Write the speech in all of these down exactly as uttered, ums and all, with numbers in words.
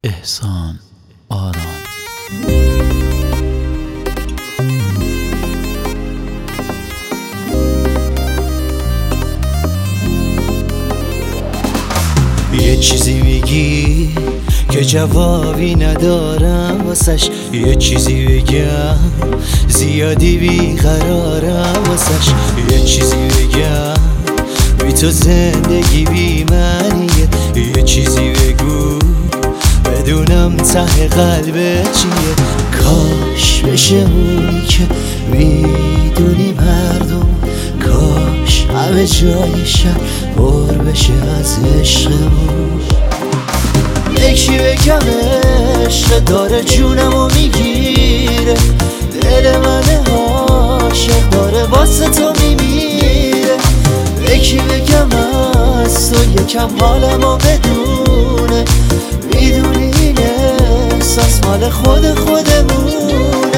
احسان آرام. یه چیزی میگی که جوابی ندارم واسش، یه چیزی بگم زیادی بیقرارم واسش، یه چیزی بگم بی تو زندگی بی معنیه، یه چیزی بگو بدونم ته قلبت چیه. کاش بشه اونی که میدونی مردم، کاش همه جای شب پر بشه از عشقمون. یکی بگم عشق داره جونمو میگیره، دل من عاشق داره واسه تو میمیره. یکی بگم از تو یکم حالمو بدونه، میدونی این احساس مال خود خودمونه.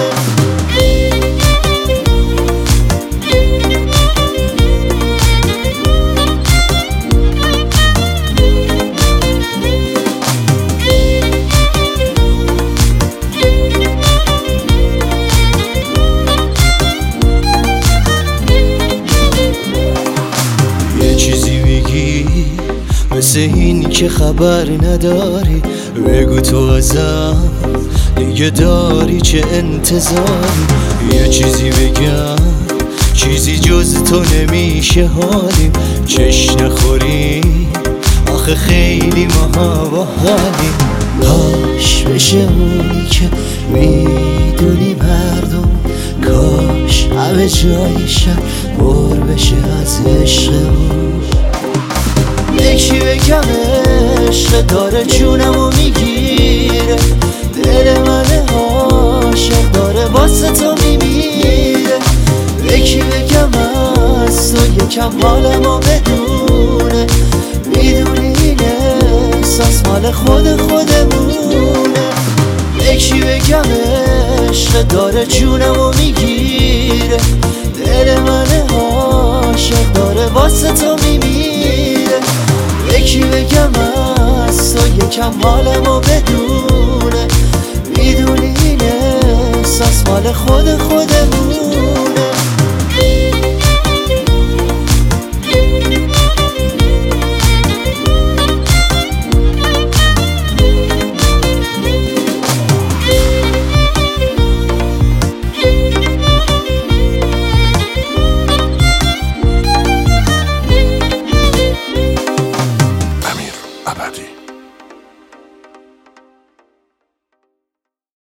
مثل این که خبر نداری، بگو تو ازم دیگه داری چه انتظاری. یه چیزی بگم چیزی جز تو نمیشه حالیم، چش نخوری آخه خیلی ماها با حالیم. کاش بشه اونی که میدونی مردم، کاش همه جای شب پر بشه از عشقمون. یکی بگم عشق داره جونمو میگیره، دل من عاشق داره واسه تو میمیره. یکی بگم از تو یکم حالمو بدونه، میدونی این احساس مال خود خودمونه. یکی بگم عشق داره جونمو میگیره، دل من عاشق داره واسه تو میمیره. یکی بگم از تو یکم حالمو بدونه، میدونی این احساس مال خود خودمونه.